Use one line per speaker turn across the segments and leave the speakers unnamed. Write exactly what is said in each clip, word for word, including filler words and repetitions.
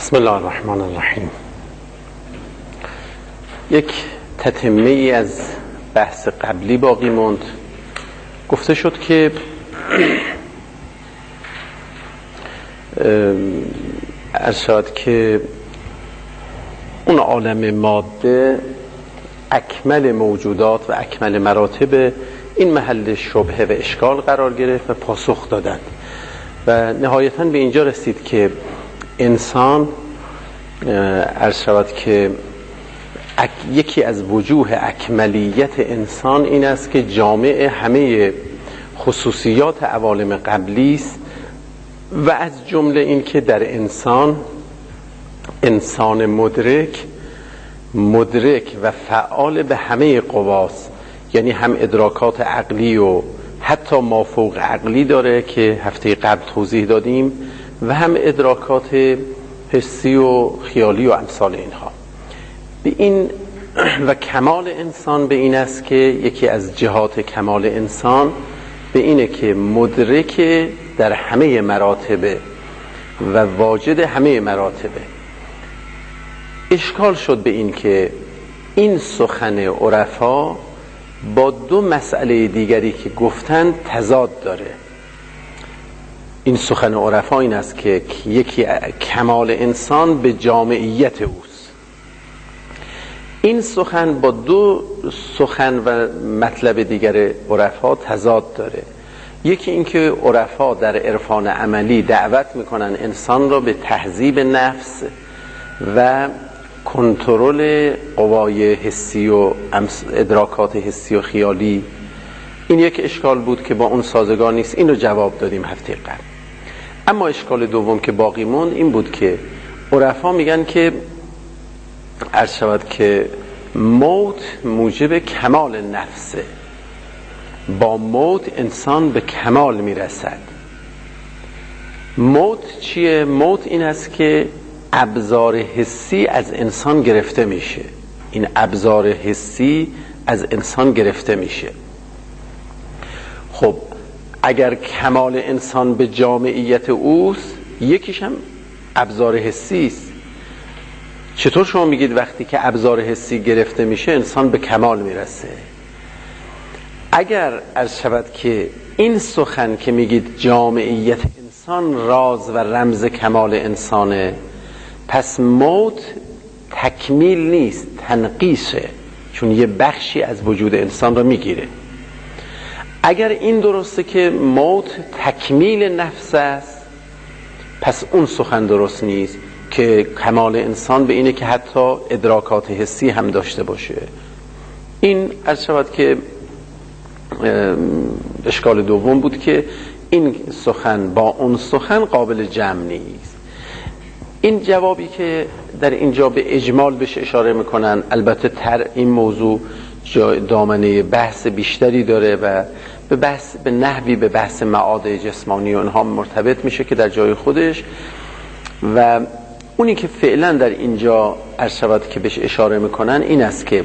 بسم الله الرحمن الرحیم. یک تتمه ای از بحث قبلی باقی موند. گفته شد که ارشاد که اون عالم ماده اکمل موجودات و اکمل مراتب این محل شبهه و اشکال قرار گرفت و پاسخ دادند و نهایتاً به اینجا رسید که انسان عرض شود که یکی از وجوه اکملیت انسان این است که جامع همه خصوصیات عوالم قبلی است و از جمله این که در انسان انسان مدرک مدرک و فعال به همه قواست، یعنی هم ادراکات عقلی و حتی مافوق عقلی داره که هفته قبل توضیح دادیم و هم ادراکات حسی و خیالی و امثال اینها. به این و کمال انسان به این است که یکی از جهات کمال انسان به اینه که مدرک در همه مراتب و واجد همه مراتب. اشکال شد به این که این سخن عرفا با دو مسئله دیگری که گفتند تضاد داره. این سخن عرفا این است که یکی کمال انسان به جامعیت اوست. این سخن با دو سخن و مطلب دیگر عرفا تضاد داره. یکی این که عرفا در عرفان عملی دعوت میکنن انسان را به تهذیب نفس و کنترل قوای حسی و ادراکات حسی و خیالی. این یک اشکال بود که با اون سازگار نیست، این رو جواب دادیم هفته قبل. اما اشکال دوم که باقی موند این بود که عرفا میگن که عرض شود که موت موجب کمال نفسه، با موت انسان به کمال میرسد. موت چیه؟ موت این است که ابزار حسی از انسان گرفته میشه. این ابزار حسی از انسان گرفته میشه. خب اگر کمال انسان به جامعیت اوست، یکیش هم ابزار حسی است. چطور شما میگید وقتی که ابزار حسی گرفته میشه انسان به کمال میرسه؟ اگر عرض شود که این سخن که میگید جامعیت انسان راز و رمز کمال انسانه، پس موت تکمیل نیست، تنقیصه، چون یه بخشی از وجود انسان را میگیره. اگر این درسته که موت تکمیل نفس است، پس اون سخن درست نیست که کمال انسان به اینه که حتی ادراکات حسی هم داشته باشه. این عرض شود که اشکال دوم بود که این سخن با اون سخن قابل جمع نیست. این جوابی که در اینجا به اجمال بهش اشاره میکنن، البته تر این موضوع دامنه بحث بیشتری داره و به بحث به نحوی به بحث معاد جسمانی و اینها مرتبط میشه که در جای خودش، و اونی که فعلا در اینجا عرض شود که بهش اشاره میکنن این است که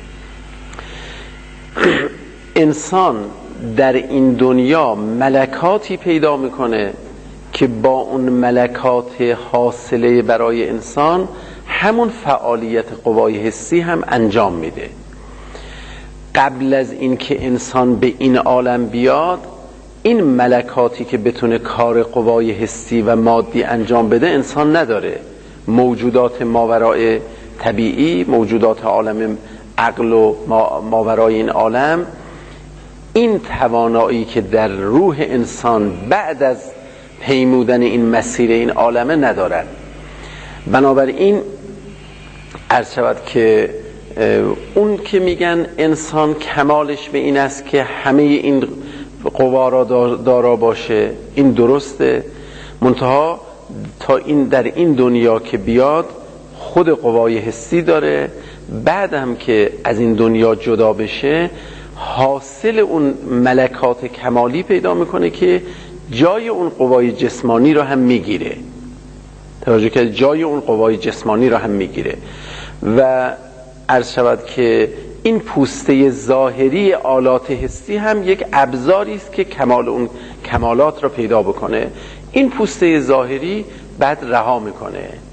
انسان در این دنیا ملکاتی پیدا میکنه که با اون ملکات حاصله برای انسان همون فعالیت قوای حسی هم انجام میده. قبل از این که انسان به این عالم بیاد، این ملکاتی که بتونه کار قوای حسی و مادی انجام بده انسان نداره. موجودات ماورای طبیعی، موجودات عالم عقل و ماورای این عالم، این توانایی که در روح انسان بعد از پیمودن این مسیر این عالمه ندارد. بنابراین عرض شود که اون که میگن انسان کمالش به این است که همه این قوا را دارا باشه، این درسته، منتها تا این در این دنیا که بیاد خود قوای حسی داره، بعد هم که از این دنیا جدا بشه حاصل اون ملکات کمالی پیدا میکنه که جای اون قوای جسمانی را هم میگیره. توجه که جای اون قوای جسمانی را هم میگیره و عرض شود که این پوسته ظاهری آلات حسی هم یک ابزاری است که کمال اون کمالات را پیدا بکنه. این پوسته ظاهری بعد رها میکنه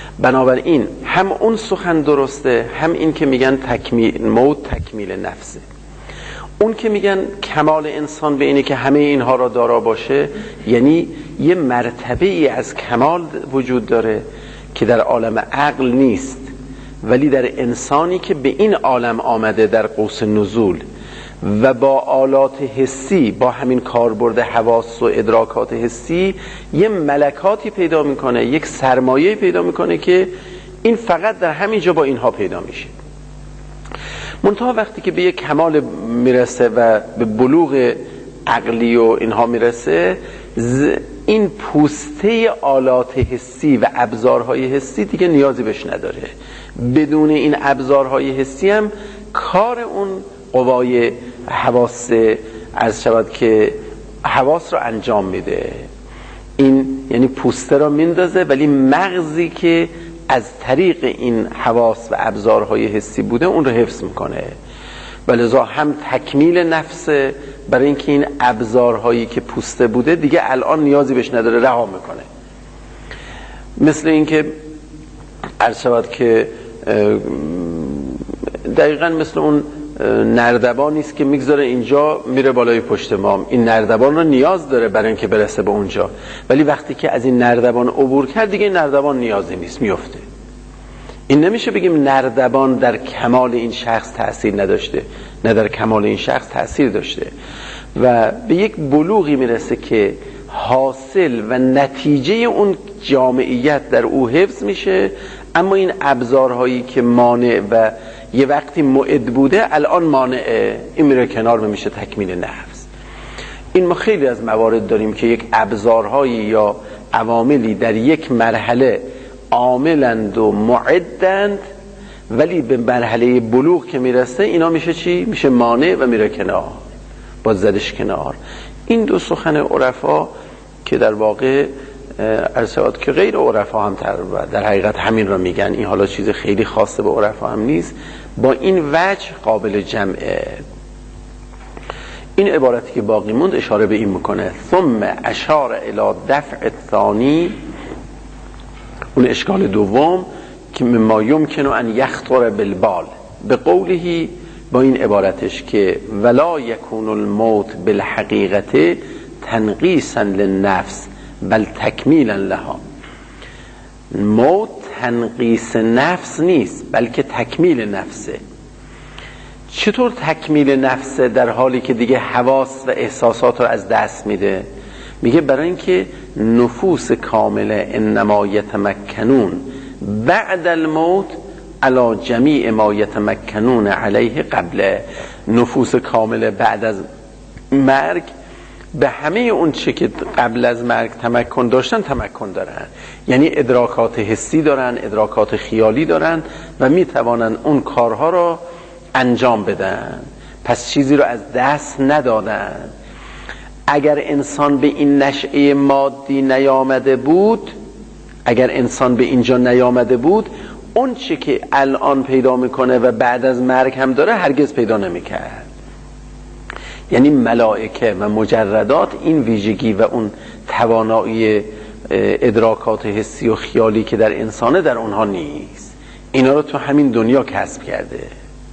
بنابراین هم اون سخن درسته، هم این که میگن تکمیل موت تکمیل نفسه. اون که میگن کمال انسان به اینه که همه اینها را دارا باشه، یعنی یه مرتبه ای از کمال وجود داره که در عالم عقل نیست، ولی در انسانی که به این عالم آمده در قوس نزول و با آلات حسی، با همین کاربرد حواس و ادراکات حسی یه ملکاتی پیدا میکنه، یک سرمایه پیدا میکنه که این فقط در همین جا با اینها پیدا میشه. منتها وقتی که به یک کمال میرسه و به بلوغ عقلی و اینها میرسه، این پوسته آلات حسی و ابزارهای حسی دیگه نیازی بهش نداره. بدون این ابزارهای حسی هم کار اون قوای حواس عرض شود که حواس رو انجام میده. این یعنی پوسته رو میندازه، ولی مغزی که از طریق این حواس و ابزارهای حسی بوده اون رو حفظ میکنه. ولذا هم تکمیل نفس، برای اینکه این ابزارهایی که پوسته بوده دیگه الان نیازی بهش نداره، رها میکنه. مثل اینکه عرض شود که دقیقاً مثل اون نردبانی است که میگذاره اینجا میره بالای پشت ما. این نردبان رو نیاز داره برای اینکه برسه به اونجا، ولی وقتی که از این نردبان عبور کرد دیگه این نردبان نیازی نیست، میفته. این نمیشه بگیم نردبان در کمال این شخص تأثیر نداشته، نه در کمال این شخص تأثیر داشته و به یک بلوغی میرسه که حاصل و نتیجه اون جامعیت در او حفظ میشه، اما این ابزارهایی که مانع و یه وقتی معد بوده الان مانعه، این میره کنار و میشه تکمیل نفس. این ما خیلی از موارد داریم که یک ابزارهایی یا عواملی در یک مرحله عاملند و معدند، ولی به مرحله بلوغ که میرسه اینا میشه چی؟ میشه مانع و میره کنار، باز زدش کنار. این دو سخن عرفا که در واقع ارسالات که غیر عرفا هم در حقیقت همین را میگن، این حالا چیز خیلی خاصه به عرفا هم نیست، با این وجه قابل جمعه. این عبارتی که باقی موند اشاره به این میکنه، ثم اشار الی دفع الثانی، اون اشکال دوم که مما یمکن ان یخطر بالبال، به قوله، با این عبارتش که ولا یکون الموت بالحقیقت تنقیصا للنفس بل تکمیلا لها. موت تنقیص نفس نیست بلکه تکمیل نفسه. چطور تکمیل نفسه در حالی که دیگه حواس و احساسات رو از دست میده؟ میگه برای اینکه نفوس کامله انما یتمکنون بعد الموت علی جمیع ما یتمکنون علیه قبل. نفوس کامله بعد از مرگ به همه اون چه که قبل از مرگ تمکن داشتن تمکن دارن، یعنی ادراکات حسی دارن، ادراکات خیالی دارن و میتوانن اون کارها رو انجام بدن، پس چیزی رو از دست ندادن. اگر انسان به این نشأه مادی نیامده بود، اگر انسان به اینجا نیامده بود، اون چه که الان پیدا میکنه و بعد از مرگ هم داره هرگز پیدا نمیکرد. یعنی ملائکه و مجردات این ویژگی و اون توانایی ادراکات حسی و خیالی که در انسانه در اونها نیست. اینا رو تو همین دنیا کسب کرده.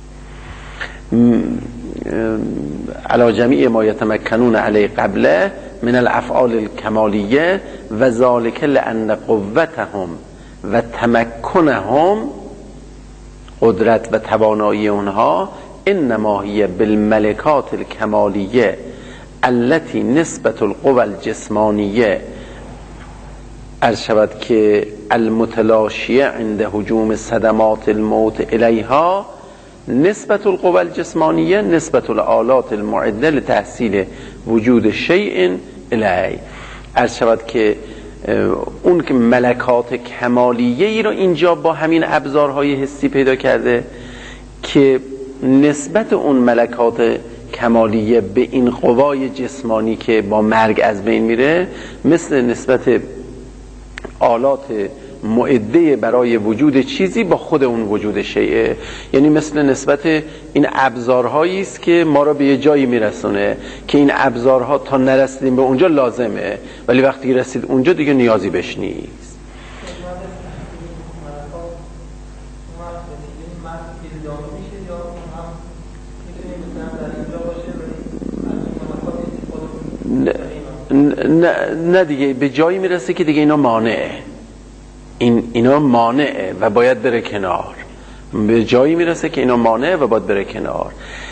علی جمیع ما یتمکنون علی قبله من الافعال الکمالیه و ذالک لان قوتهم و تمکنهم، قدرت و توانایی اونها، انما هی بالملکات الکمالیه التي نسبت القوى الجسمانیه، عرض شود که المتلاشیه عند هجوم صدمات الموت الیها، نسبت القوى الجسمانیه نسبت الآلات المعده لتحصیل وجود شیء الی. عرض شود که اون که ملکات کمالیه ای رو اینجا با همین ابزارهای حسی پیدا کرده که نسبت اون ملکات کمالیه به این قوای جسمانی که با مرگ از بین میره مثل نسبت آلات معده برای وجود چیزی با خود اون وجود شیء، یعنی مثل نسبت این ابزارهایی است که ما را به یه جایی میرسونه که این ابزارها تا نرسیدیم به اونجا لازمه، ولی وقتی رسید اونجا دیگه نیازی بهش نیست.
ملکات مرد نتیجه مرد ادامه میشه یا هم میتونه مثلا در اینجا باشه ولی از این ملکات استفاده
نه نه دیگه به جایی میرسه که دیگه اینا مانعه، این اینا مانعه و باید بره کنار. به جایی میرسه که اینا مانعه و باید بره کنار.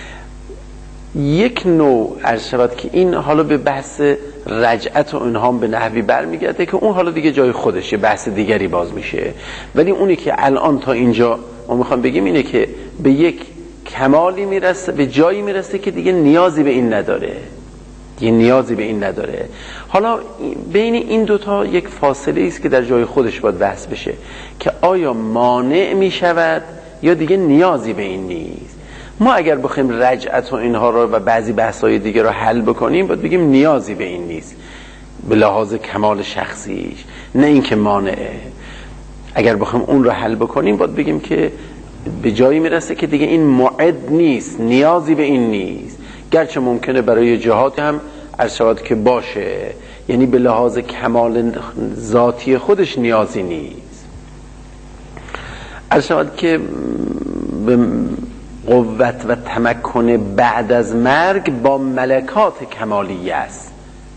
یک نوع عرض شود که این حالا به بحث رجعت و اینها به نحوی برمیگرده که اون حالا دیگه جای خودشه، بحث دیگری باز میشه. ولی اونی که الان تا اینجا ما میخوام بگیم اینه که به یک کمالی میرسه، به جایی میرسه که دیگه نیازی به این نداره، دیگه نیازی به این نداره. حالا بین این دوتا یک فاصله است که در جای خودش باید بحث بشه که آیا مانع میشود یا دیگه نیازی به این نیست. ما اگر بخوایم رجعت و اینها رو و بعضی بحث‌های دیگه رو حل بکنیم باید بگیم نیازی به این نیست به لحاظ کمال شخصیش، نه اینکه مانعه. اگر بخوایم اون رو حل بکنیم باید بگیم که به جایی میرسه که دیگه این معد نیست، نیازی به این نیست، گرچه ممکنه برای جهات هم عرض شود که باشه، یعنی به لحاظ کمال ذاتی خودش نیازی نیست. عرض شود که به قوت و تمکن بعد از مرگ با ملکات کمالیه است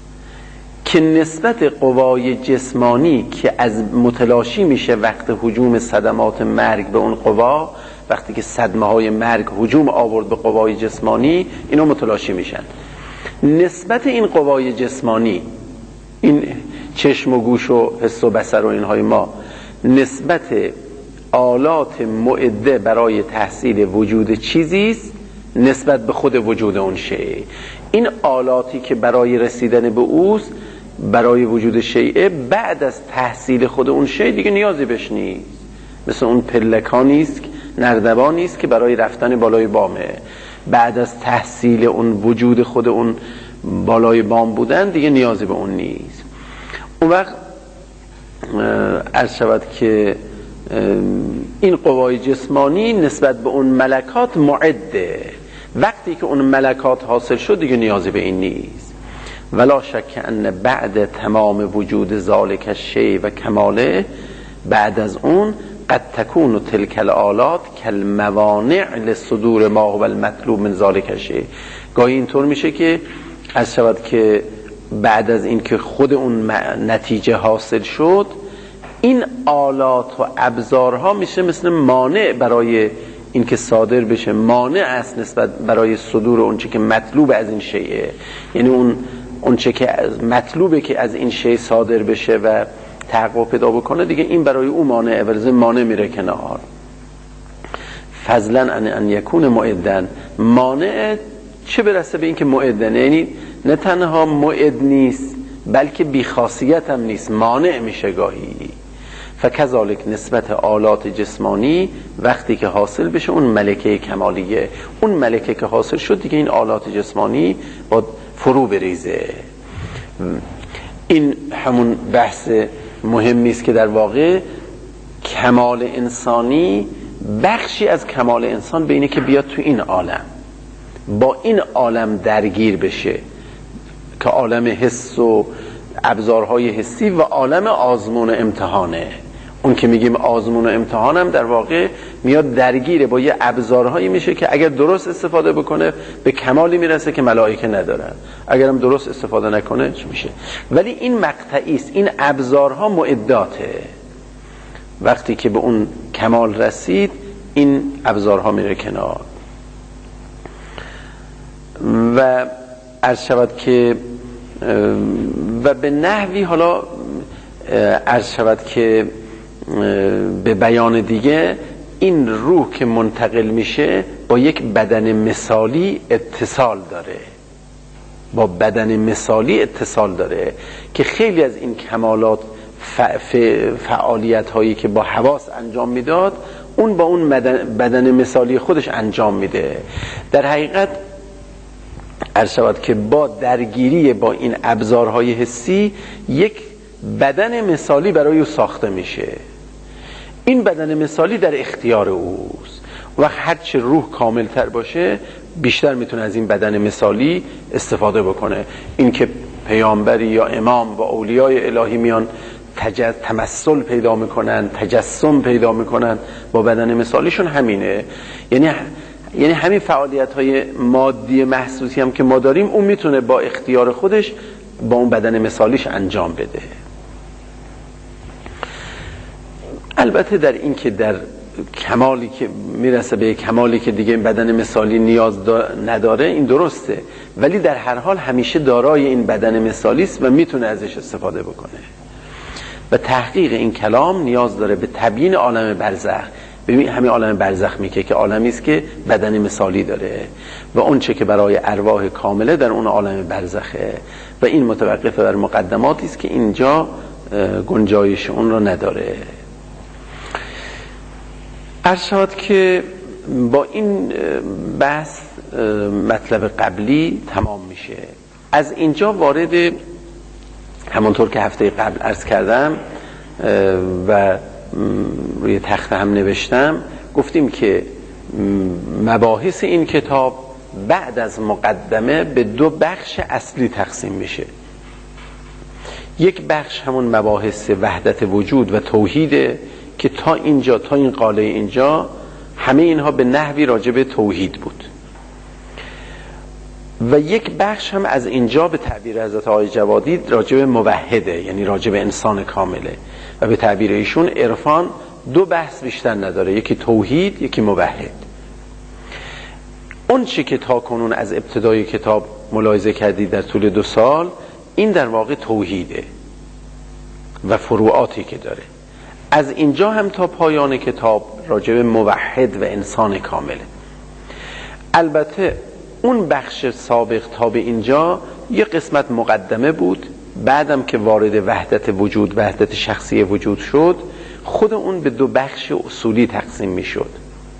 که نسبت قوای جسمانی که از متلاشی میشه وقت هجوم صدمات مرگ به اون قوا، وقتی که صدمه های مرگ هجوم آورد به قوای جسمانی، اینا متلاشی میشن. نسبت این قوای جسمانی، این چشم و گوش و حس و بصر و اینهای ما، نسبت آلات معده برای تحصیل وجود چیزیست نسبت به خود وجود اون شیء. این آلاتی که برای رسیدن به اوست، برای وجود شیء، بعد از تحصیل خود اون شیء دیگه نیازی بهش نیست. مثل اون پلکانی است، نردبانی است که برای رفتن بالای بامه، بعد از تحصیل اون وجود خود اون بالای بام بودن دیگه نیازی به اون نیست. اون وقت عرض شود که این قوای جسمانی نسبت به اون ملکات معده، وقتی که اون ملکات حاصل شد دیگه نیازی به این نیست. ولا شک ان بعد تمام وجود ذالک الشیء و کماله، بعد از اون قد تکون تلک الآلات کالموانع لصدور ما هو المطلوب من ذالک الشیء. گاهی اینطور میشه که عرض شود که بعد از این که خود اون نتیجه حاصل شد، این آلات و ابزارها میشه مثل مانع برای این که صادر بشه، مانع است نسبت برای صدور اون چه که مطلوب از این شیء، یعنی اون اون چه که مطلوبه که از این شیء صادر بشه و تحقق پیدا بکنه، دیگه این برای او مانع، ورزه مانع میره کنار. فضلا ان ان یکون معدن، مانع چه برسه به این که معدن، یعنی نه تنها معد نیست بلکه بیخاصیت هم نیست، مانع میشه گاهی. فکذالک نسبت آلات جسمانی وقتی که حاصل بشه اون ملکه کمالیه، اون ملکه که حاصل شد دیگه این آلات جسمانی با فرو بریزه. این همون بحث مهمی است که در واقع کمال انسانی، بخشی از کمال انسان به اینه که بیاد تو این عالم، با این عالم درگیر بشه که عالم حس و ابزارهای حسی و عالم آزمون و امتحانه. اون که میگیم آزمون و امتحانم در واقع میاد درگیره با یه ابزارهایی میشه که اگر درست استفاده بکنه به کمالی میرسه که ملائکه ندارن، اگرم درست استفاده نکنه چی میشه. ولی این مقطعی است، این ابزارها معداته، وقتی که به اون کمال رسید این ابزارها میره کنار. و عرض شود که و به نحوی حالا عرض شود که به بیان دیگه این روح که منتقل میشه با یک بدن مثالی اتصال داره، با بدن مثالی اتصال داره که خیلی از این کمالات فعالیت هایی که با حواس انجام میداد اون با اون بدن مثالی خودش انجام میده. در حقیقت عرض شود که با درگیری با این ابزارهای حسی یک بدن مثالی برای او ساخته میشه. این بدن مثالی در اختیار اوست و هرچه روح کاملتر باشه بیشتر میتونه از این بدن مثالی استفاده بکنه. این که پیامبری یا امام با اولیای الهی میان تجس... تمثل پیدا میکنن، تجسم پیدا میکنن با بدن مثالیشون همینه. یعنی یعنی همین فعالیت های مادی محسوسی هم که ما داریم اون میتونه با اختیار خودش با اون بدن مثالیش انجام بده. البته در این که در کمالی که میرسه به کمالی که دیگه بدن مثالی نیاز نداره این درسته، ولی در هر حال همیشه دارای این بدن مثالی است و میتونه ازش استفاده بکنه. و تحقیق این کلام نیاز داره به تبیین عالم برزخ. ببین همین عالم برزخ میگه که عالمی است که بدن مثالی داره و اون چه که برای ارواح کامله در اون عالم برزخه و این متوقف بر مقدماتی است که اینجا گنجایش اون رو نداره. عرض شد که با این بحث مطلب قبلی تمام میشه. از اینجا وارد همونطور که هفته قبل عرض کردم و روی تخته هم نوشتم، گفتیم که مباحث این کتاب بعد از مقدمه به دو بخش اصلی تقسیم میشه. یک بخش همون مباحث وحدت وجود و توحیده که تا اینجا تا این قاله اینجا همه اینها به نحوی راجع به توحید بود. و یک بخش هم از اینجا به تعبیر حضرت آقای جوادی راجع به موحده، یعنی راجع به انسان کامله و به تعبیر ایشون عرفان دو بحث بیشتر نداره، یکی توحید یکی موحد. اون چی که تا کنون از ابتدای کتاب ملاحظه کردید در طول دو سال، این در واقع توحیده و فروعاتی که داره. از اینجا هم تا پایان کتاب راجع به موحد و انسان کامله. البته اون بخش سابق تا به اینجا یه قسمت مقدمه بود، بعدم که وارد وحدت وجود، وحدت شخصی وجود شد، خود اون به دو بخش اصولی تقسیم می شد.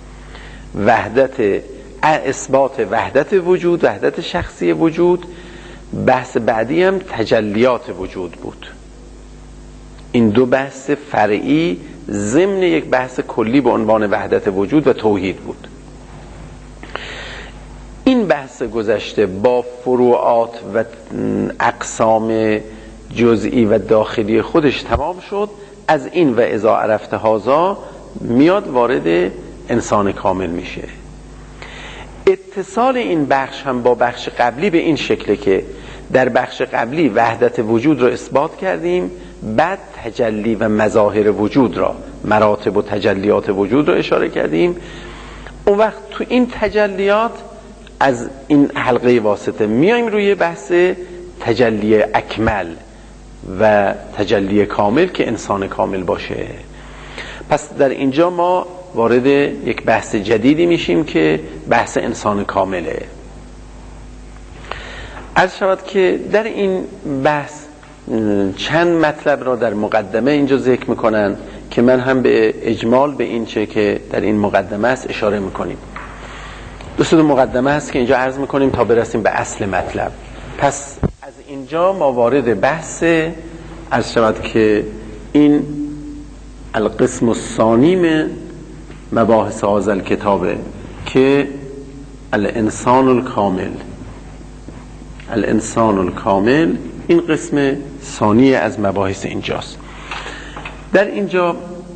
وحدت اثبات وحدت وجود، وحدت شخصی وجود. بحث بعدی هم تجلیات وجود بود. این دو بحث فرعی ضمن یک بحث کلی به عنوان وحدت وجود و توحید بود. این بحث گذشته با فروعات و اقسام جزئی و داخلی خودش تمام شد. از این و اذا عرفت هذا میاد وارد انسان کامل میشه. اتصال این بخش هم با بخش قبلی به این شکله که در بخش قبلی وحدت وجود رو اثبات کردیم، بعد تجلی و مظاهر وجود را، مراتب و تجلیات وجود رو اشاره کردیم. اون وقت تو این تجلیات از این حلقه واسطه میایم روی بحث تجلی اکمل و تجلی کامل که انسان کامل باشه. پس در اینجا ما وارد یک بحث جدیدی میشیم که بحث انسان کامله. عرض شود که در این بحث چند مطلب را در مقدمه اینجا ذکر میکنن که من هم به اجمال به این چه که در این مقدمه است اشاره میکنیم. دوست دو مقدمه است که اینجا عرض میکنیم تا برسیم به اصل مطلب. پس از اینجا ما وارد بحث عرض شود که این القسم الثانی من مباحث هذا الکتابه که الانسان الکامل. الانسان الکامل این قسم ثانی از مباحث اینجاست. در اینجا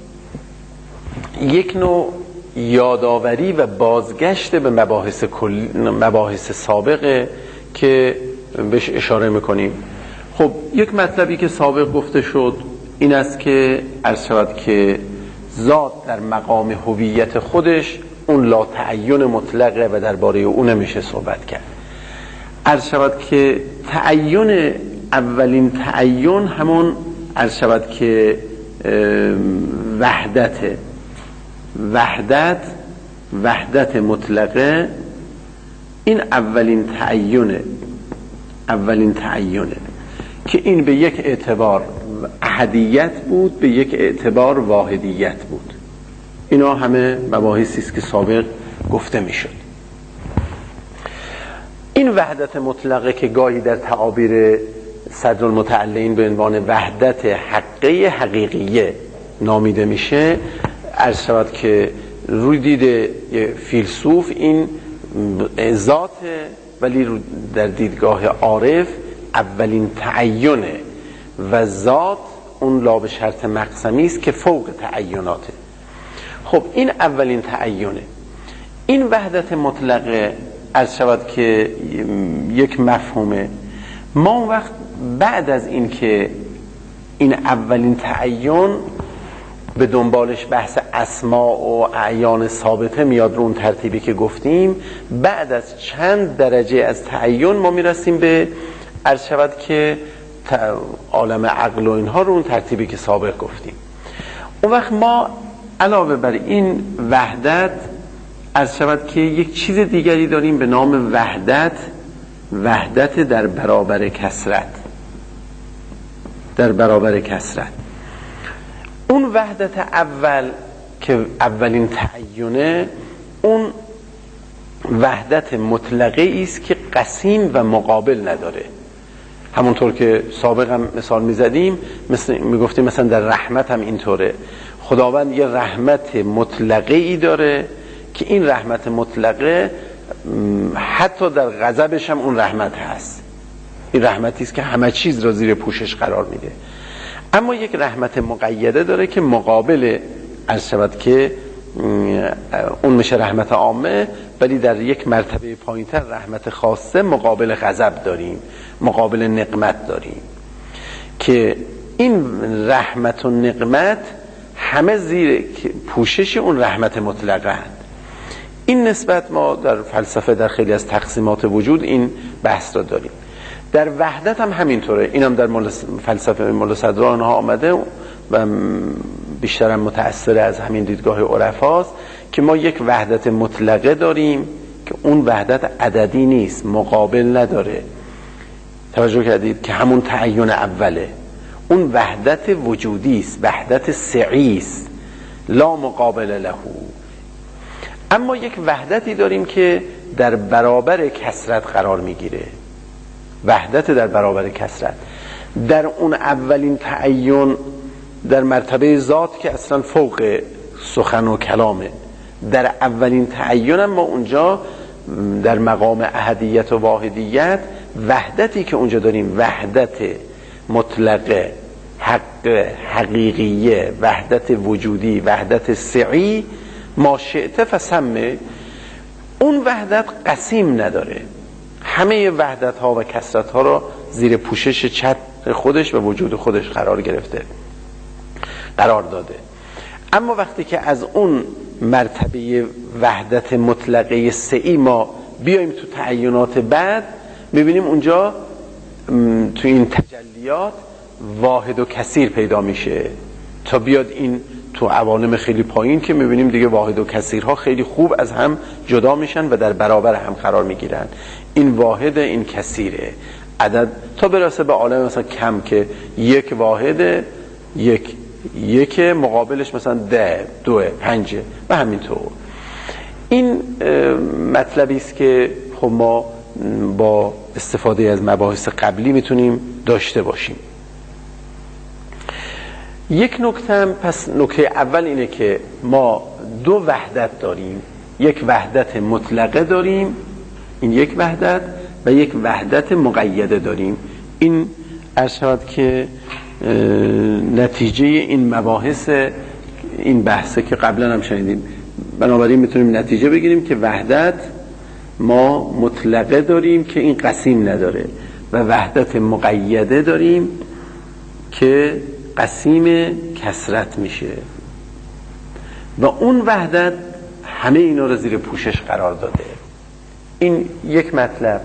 یک نوع یادآوری و بازگشت به مباحث کل مباحث سابقه که بهش اشاره میکنیم. خب یک مطلبی که سابق گفته شد این است که عرض شود که ذات در مقام هویت خودش اون لا تعین مطلقه و درباره اون نمیشه صحبت کرد. عرض شود که تعین، اولین تعین همون عرض شود که وحدت وحدت وحدت مطلقه، این اولین تعینه اولین تعینه که این به یک اعتبار احدیت بود، به یک اعتبار واحدیت بود. اینا همه مباحثی است که سابق گفته میشد. این وحدت مطلقه که گاهی در تعابیر صدر المتعلین به عنوان وحدت حقه حقیقیه نامیده میشه، عرض شود که روی دید فیلسوف این ذات، ولی در دیدگاه عارف اولین تعینه و ذات اون لا به شرط مقسمی است که فوق تعیناته. خب این اولین تعینه. این وحدت مطلقه عرض شود که یک مفهومه. ما اون وقت بعد از این که این اولین تعین به دنبالش بحث اسماء و اعیان ثابته میاد رو اون ترتیبی که گفتیم، بعد از چند درجه از تعین ما میرسیم به عرض شود که عالم عقل و اینها رو اون ترتیبی که سابق گفتیم. اون وقت ما علاوه بر این وحدت عرض شود که یک چیز دیگری داریم به نام وحدت، وحدت در برابر کثرت. در برابر کثرت اون وحدت اول که اولین تعینه، اون وحدت مطلقه است که قسیم و مقابل نداره. همونطور که سابق هم مثال میزدیم، مثل میگفتیم مثلا در رحمت هم اینطوره. خداوند یه رحمت مطلقه ای داره که این رحمت مطلقه حتی در غضبش هم اون رحمت هست. این رحمتی است که همه چیز را زیر پوشش قرار میده. اما یک رحمت مقیده داره که مقابل عرض شود که اون میشه رحمت عامه، ولی در یک مرتبه پایینتر رحمت خاصه مقابل غضب داریم، مقابل نقمت داریم، که این رحمت و نقمت همه زیر پوشش اون رحمت مطلقه هست. این نسبت ما در فلسفه در خیلی از تقسیمات وجود این بحث را داریم. در وحدت هم همینطوره. این هم در فلسفه مولا صدرا آنها آمده و بیشتر متأثر از همین دیدگاه عرفاست که ما یک وحدت مطلقه داریم که اون وحدت عددی نیست، مقابل نداره. توجه کردید که همون تعین اوله. اون وحدت وجودی است، وحدت سعی است، لا مقابل له. اما یک وحدتی داریم که در برابر کثرت قرار میگیره. وحدت در برابر کثرت در اون اولین تعین در مرتبه ذات که اصلا فوق سخن و کلامه، در اولین تعین ما اونجا در مقام احدیت و واحدیت وحدتی که اونجا داریم، وحدت مطلقه، حق حقیقیه، وحدت وجودی، وحدت سعی، ما شئت فسمه. اون وحدت قسیم نداره، همه وحدت ها و کثرت ها را زیر پوشش چتر خودش و وجود خودش قرار گرفته، قرار داده. اما وقتی که از اون مرتبه وحدت مطلقه سعی ما بیایم تو تعینات بعد، میبینیم اونجا تو این تجلیات واحد و کثیر پیدا میشه، تا بیاد این تو عوالم خیلی پایین که میبینیم دیگه واحد و کثیرها خیلی خوب از هم جدا میشن و در برابر هم قرار میگیرن. این واحد، این کثیره، عدد تا برسه به عالم مثلا کم که یک واحد، یک یک مقابلش مثلا ده، دو، پنج و همینطور. این مطلبی است که خب ما با استفاده از مباحث قبلی میتونیم داشته باشیم. یک نکته هم، پس نکته اول اینه که ما دو وحدت داریم، یک وحدت مطلقه داریم، این یک وحدت، و یک وحدت مقیده داریم. این عرض شود که نتیجه این مباحث این بحثه که قبلا هم شنیدیم. بنابراین میتونیم نتیجه بگیریم که وحدت ما مطلقه داریم که این قسیم نداره، و وحدت مقیده داریم که قسیم کثرت میشه، و اون وحدت همه اینا رو زیر پوشش قرار داده. این یک مطلب.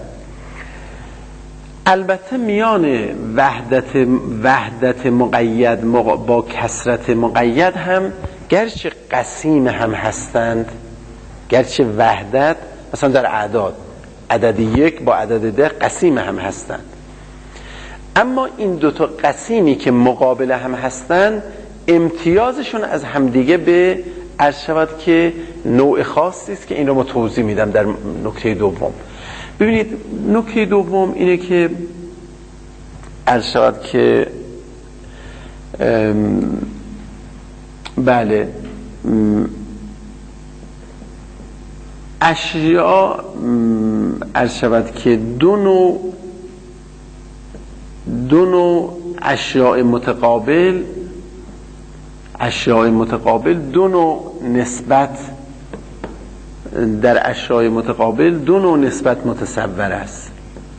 البته میان وحدت وحدت مقید با کثرت مقید هم گرچه قسیم هم هستند، گرچه وحدت مثلا در اعداد عدد یک با عدد ده قسیم هم هستند، اما این دوتا قسیمی که مقابل هم هستند امتیازشون از همدیگه به عرض شود که نوع خاصی است که این رو ما توضیح میدم در نکته دوم. ببینید نکته دوم اینه که عرض شود که بله اشیاء عرض شود که دو نوع دو نوع اشیاء متقابل اشیاء متقابل دو نوع نسبت در اشیاء متقابل دو نوع نسبت متصور است.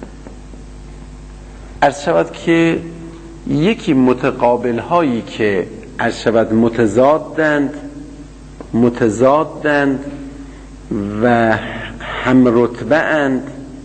عرض شود که یکی متقابل هایی که عرض شود متضادند متضادند و هم رتبه اند،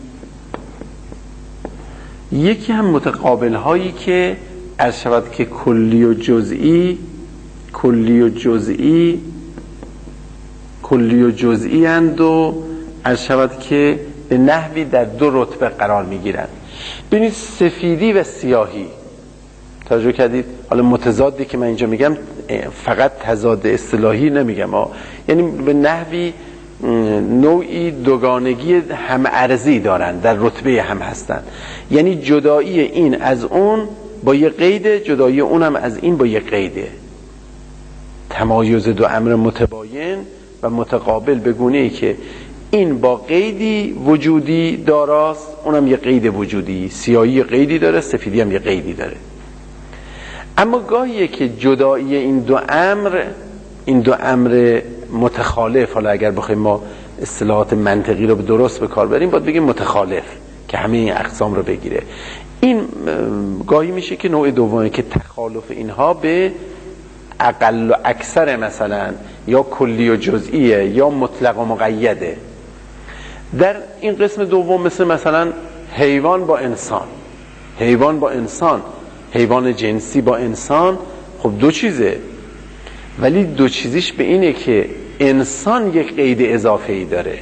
یکی هم متقابل هایی که عرض شود که کلی و جزئی کلی و جزئی کلی و جزئی اند و عرض شود که به نحوی در دو رتبه قرار می گیرند. ببینید سفیدی و سیاهی توجه کردید؟ حالا متضادی که من اینجا میگم فقط تضاد اصطلاحی نمیگم ها، یعنی به نحوی نوعی دوگانگی هم ارزی دارن، در رتبه هم هستن، یعنی جدایی این از اون با یه قیده، جدایی اونم از این با یه قیده. تمایز دو امر متباین و متقابل به گونه ای که این با قیدی وجودی داراست، اونم یه قید وجودی، سیاهی یه قیدی داره، سفیدی هم یه قیدی داره. اما گاهیه که جدایی این دو امر این دو امر متخالف، حالا اگر بخوایم ما اصطلاحات منطقی رو به درست به کار بریم باید بگیم متخالف که همه این اقسام رو بگیره. این گاهی میشه که نوع دومه که تخالف اینها به اقل و اکثر مثلا یا کلی و جزئیه یا مطلق و مقیده. در این قسم دوم مثل مثلا حیوان با انسان حیوان با انسان حیوان جنسی با انسان، خب دو چیزه، ولی دو چیزیش به اینه که انسان یک قید اضافه‌ای داره،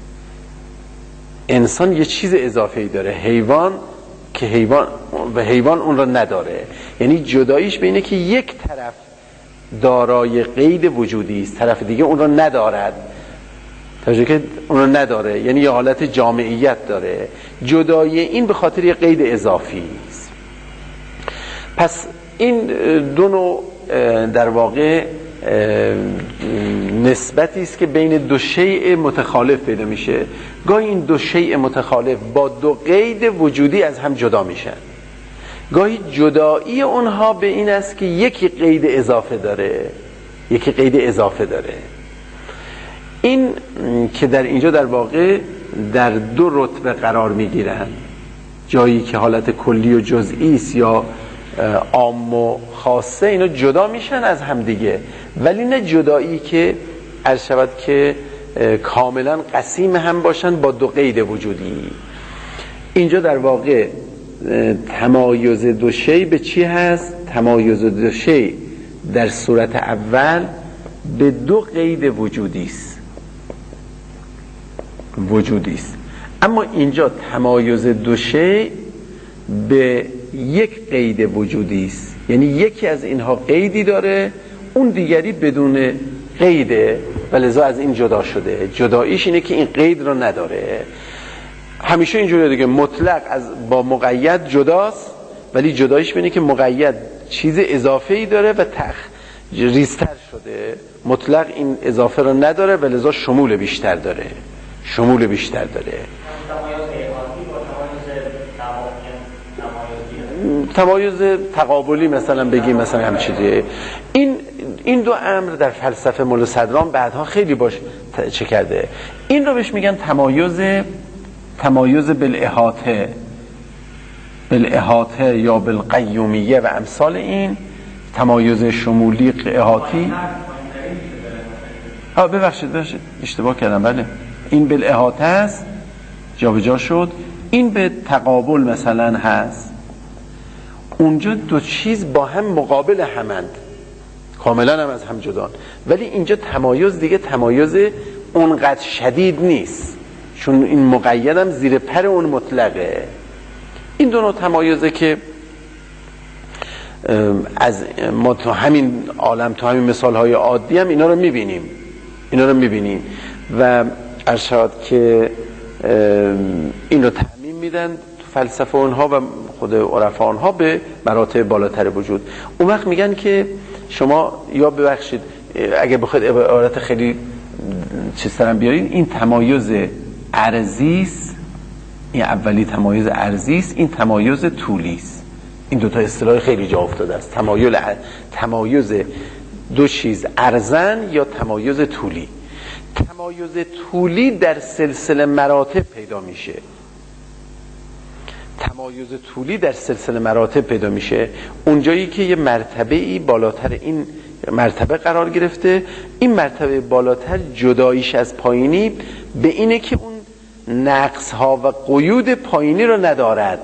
انسان یک چیز اضافه‌ای داره، حیوان که حیوان و حیوان اون را نداره. یعنی جداییش به اینه که یک طرف دارای قید وجودی است، طرف دیگه اون را ندارد، توجه که اون را نداره، یعنی یه حالت جامعیت داره. جدایی این به خاطر یه قید اضافی است. پس این دو نوع در واقع نسبتی است که بین دو شیء متخالف پیدا میشه. گاهی این دو شیء متخالف با دو قید وجودی از هم جدا میشن، گاهی جدایی اونها به این است که یکی قید اضافه داره یکی قید اضافه داره. این که در اینجا در واقع در دو رتبه قرار میگیرن، جایی که حالت کلی و جزئی است یا عام و خاصه، اینا جدا میشن از هم دیگه، ولی نه جدایی که عرض شود که کاملا قسیم هم باشن با دو قید وجودی. اینجا در واقع تمایز دو شی به چی هست؟ تمایز دو شی در صورت اول به دو قید وجودی است وجودی است اما اینجا تمایز دو شی به یک قید وجودی است، یعنی یکی از اینها قیدی داره، اون دیگری بدون قیده و لذا از این جدا شده. جداییش اینه که این قید رو نداره. همیشه اینجوریه دیگه، مطلق از با مقید جداست، ولی جداییش اینه که مقید چیز اضافه‌ای داره و تخ ریزتر شده، مطلق این اضافه رو نداره و لذا شمول بیشتر داره شمول بیشتر داره تمایز تقابلی مثلا بگیم، مثلا هم چیزیه. این این دو امر در فلسفه مولا صدران بعدها خیلی باش چه کرده. این رو بهش میگن تمایز تمایز بالاحاطه بالاحاطه یا بالقیومیه و امثال این، تمایز شمولی احاطی. ها ببخشید ببخشید اشتباه کردم، بله این بالاحاطه است، جابجا شد. این به تقابل مثلا هست، اونجا دو چیز با هم مقابل همند، کاملا هم از هم جدان، ولی اینجا تمایز دیگه تمایز اونقدر شدید نیست، چون این مقید هم زیر پر اون مطلقه. این دو نوع تمایزه که از ما تو همین عالم، تو همین مثالهای عادی هم اینا رو میبینیم اینا رو میبینیم و ارشاد که این رو تعمیم میدن تو فلسفه اونها و خود عرفا اونها به مراتب بالاتر وجود. اون وقت میگن که شما یا ببخشید اگه بخواید عبارت خیلی چیز ترم بیارین، این تمایز ارضی است، این اولی تمایز ارضی است، این تمایز طولی است. این دوتا اصطلاح خیلی جا افتاده است، تمایل تمایز دو چیز، ارزن یا تمایز طولی. تمایز طولی در سلسله مراتب پیدا میشه. تمایز طولی در سلسله مراتب پیدا میشه اونجایی که یه مرتبه ای بالاتر این مرتبه قرار گرفته. این مرتبه بالاتر جداییش از پایینی به اینه که اون نقص ها و قیود پایینی رو ندارد.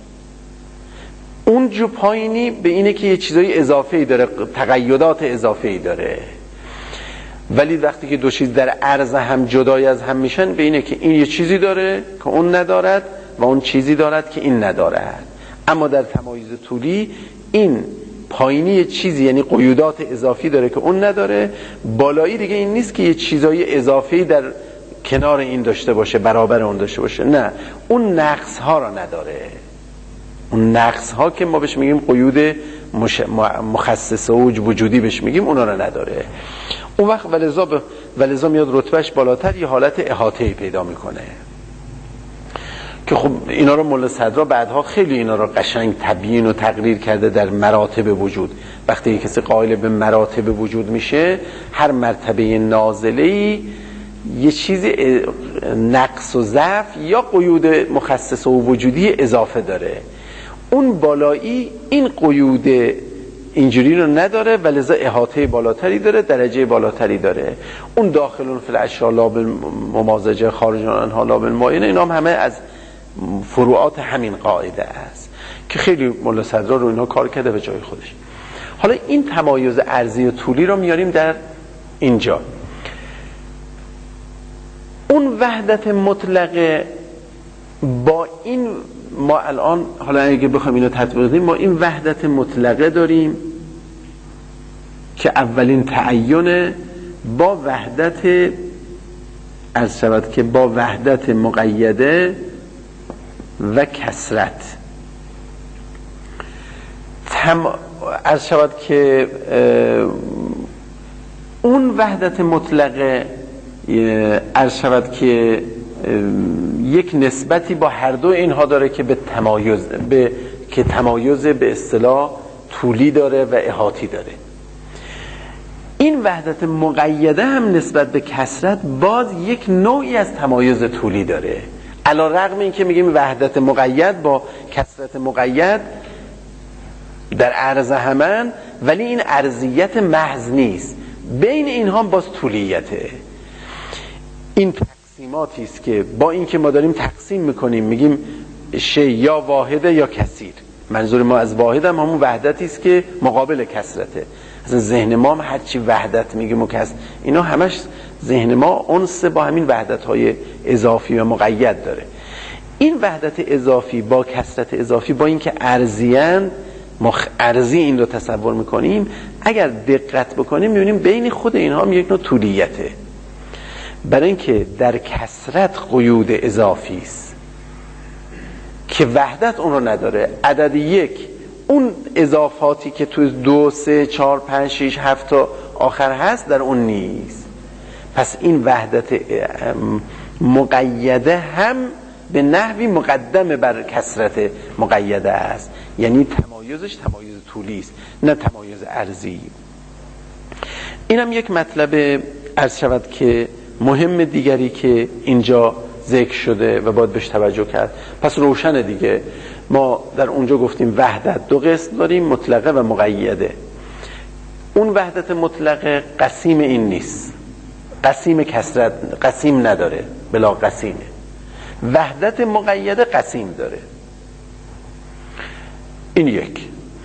اون جو پایینی به اینه که یه چیزای اضافه‌ای داره، تقیدات اضافه‌ای داره. ولی وقتی که دو چیز در عرض هم جدای از هم میشن به اینه که این یه چیزی داره که اون ندارد و اون چیزی دارد که این ندارد. اما در تمایز طولی این پایینی یه چیزی یعنی قیودات اضافی داره که اون نداره، بالایی دیگه این نیست که یه چیزای اضافی در کنار این داشته باشه، برابر اون داشته باشه. نه، اون نقص ها را نداره. اون نقص ها که ما بهش میگیم قیود مش... مخصصه و وجودی بهش میگیم، اونا را نداره. اون وقت ولذا ب... ولذا میاد رتبهش بالاتر یه حالت احاطه‌ای پیدا میکنه که خب اینا رو مولا صدرا بعدها خیلی اینا رو قشنگ تبیین و تقریر کرده در مراتب وجود. وقتی کسی قائل به مراتب وجود میشه، هر مرتبه نازله‌ای یه چیزی نقص و ضعف یا قیود مخصصه و وجودی اضافه داره. اون بالایی این قیود اینجوری رو نداره و لذا احاطه بالاتری داره، درجه بالاتری داره. اون داخلون فی الاشیاء لا بالممازجه خارجون عنها لا بالمعاینه، اینا هم همه از فروعات همین قاعده است که خیلی مولا صدرا رو اینا کار کرده به جای خودش. حالا این تمایز ارضی و طولی رو میاریم در اینجا. اون وحدت مطلقه با این ما الان حالا اگه بخوایم اینو تطبیق بدیم، ما این وحدت مطلقه داریم که اولین تعین با وحدت از شود که با وحدت مقیده و کثرت تم از شود که اون وحدت مطلقه از شود که یک نسبتی با هر دو اینها داره که به تمایز به که تمایز به اصطلاح طولی داره و احاطی داره. این وحدت مقیده هم نسبت به کثرت باز یک نوعی از تمایز طولی داره، علی رغم این که میگیم وحدت مقید با کثرت مقید در عرض همان، ولی این عرضیت محض نیست، بین اینها باز طولیته. این تقسیماتی است که با این که ما داریم تقسیم میکنیم میگیم شی یا واحده یا کثیر، منظور ما از واحد هم همون وحدتی است که مقابل کثرته. اصلا ذهن ما هم هرچی وحدت میگیم و کثرت، اینا همش ذهن ما انس با همین وحدت های اضافی و مقید داره. این وحدت اضافی با کثرت اضافی با اینکه ارزیان مخ ارزی این رو تصور میکنیم، اگر دقت بکنیم میبینیم بین خود اینها هم یک نوع طولیته، برای اینکه در کثرت قیود اضافی است که وحدت اون رو نداره. عدد یک اون اضافاتی که تو دو سه چهار پنج شش هفت تا آخر هست در اون نیست. پس این وحدت مقیده هم به نحوی مقدم بر کثرت مقیده است، یعنی تمایزش تمایز طولی است نه تمایز ارزی. این هم یک مطلب عرض شود که مهم دیگری که اینجا ذکر شده و باید بهش توجه کرد. پس روشن دیگه، ما در اونجا گفتیم وحدت دو قسم داریم، مطلقه و مقیده. اون وحدت مطلقه قسیم این نیست، قسیم کثرت قسیم نداره، بلا قسیمه. وحدت مقیده قسیم داره. این یک.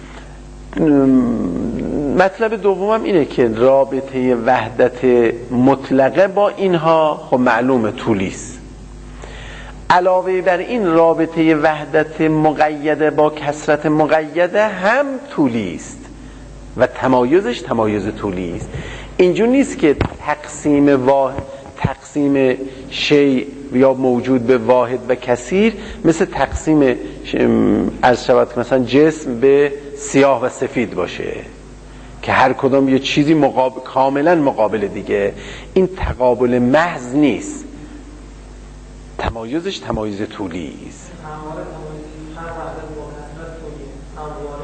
مطلب دومم اینه که رابطه وحدت مطلقه با اینها خب معلومه طولی است. علاوه بر این رابطه وحدت مقیده با کثرت مقیده هم طولی است و تمایزش تمایز طولی است. اینجور نیست که تقسیم واحد تقسیم شی یا موجود به واحد و کثیر مثل تقسیم از شود مثلا جسم به سیاه و سفید باشه که هر کدام یه چیزی مقابل کاملا مقابل دیگه. این تقابل محض نیست، تمایزش تمایز طولی است.